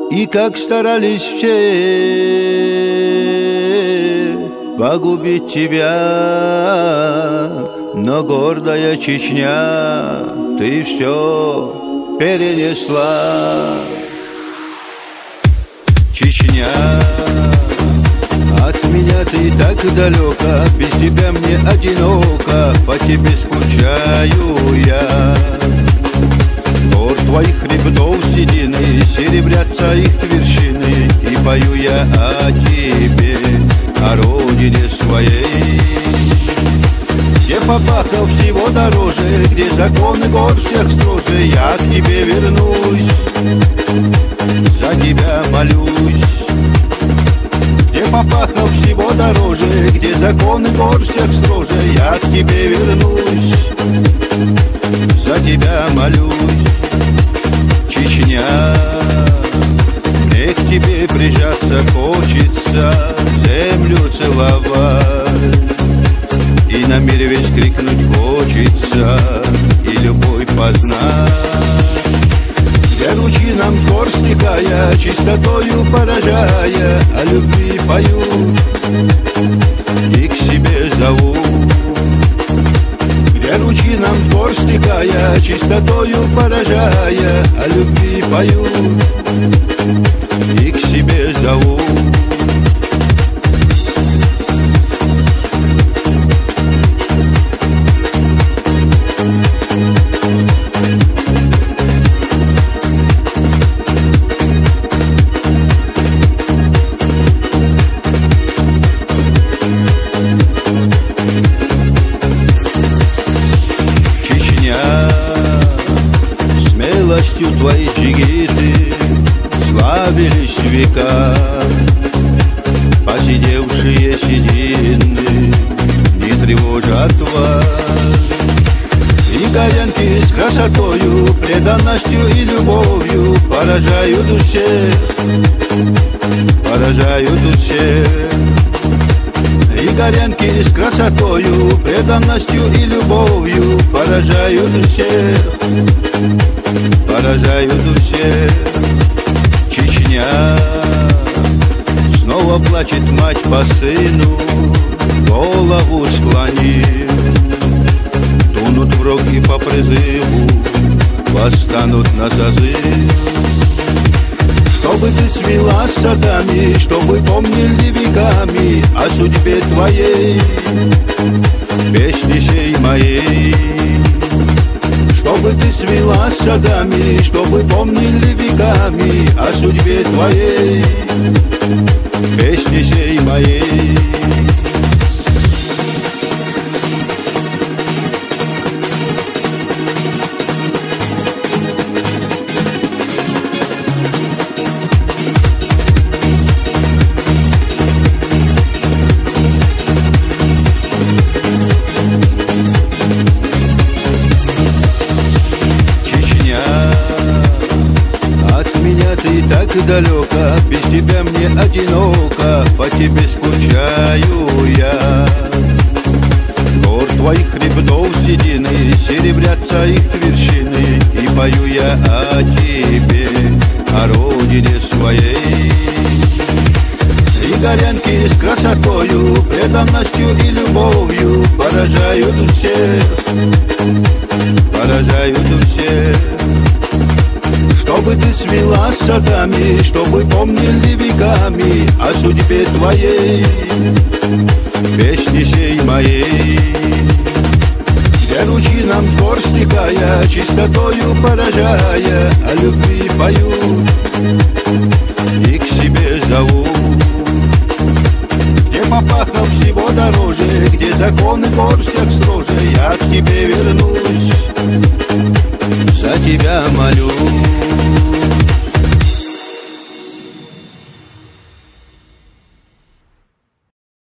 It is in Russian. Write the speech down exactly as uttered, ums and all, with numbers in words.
И как старались все погубить тебя, но гордая Чечня, ты все перенесла. Чечня, от меня ты так далека, без тебя мне одиноко, по тебе скучаю я. Гор твоих хребтов седины, серебрятся их вершины, и пою я о тебе, о родине своей. Где попахал всего дороже, где законы гор всех строже, я к тебе вернусь, за тебя молюсь. Где попахал всего дороже, где законы гор всех строже, я к тебе вернусь, за тебя молюсь. Чечня, мне к тебе прижаться хочется, землю целовать, и на мир весь крикнуть хочется, и любовь познать. Где ручьи нам с гор стекая, чистотою поражая, о любви пою и к себе зову. Где ручьи нам с гор стекая, чистотою поражая, о любви пою и к себе зову. Смелостью твои джигиты славились века, посидевшие седины не тревожат вас. И горянки с красотою, преданностью и любовью поражают всех, поражают всех. И горянки с красотою, преданностью и любовью поражают всех, поражают всех. Чечня, снова плачет мать по сыну, голову склонив. Тонут враги по призыву, восстанут на зазыв. Чтобы ты свела с садами, чтобы помнили веками о судьбе твоей, песни сей моей. Чтобы ты свела с садами, чтобы помнили веками о судьбе твоей, песни сей моей. Ты так далека, без тебя мне одиноко, по тебе скучаю я. Гор твоих хребтов седины, серебрятся их вершины, и пою я о тебе, о родине своей. И горянки с красотою, преданностью и любовью поражают всех, поражают всех. Чтобы ты свела с садами, чтобы помнили веками о судьбе твоей, песни сей моей. Где ручьи нам с гор стекая, чистотою поражая, о любви пою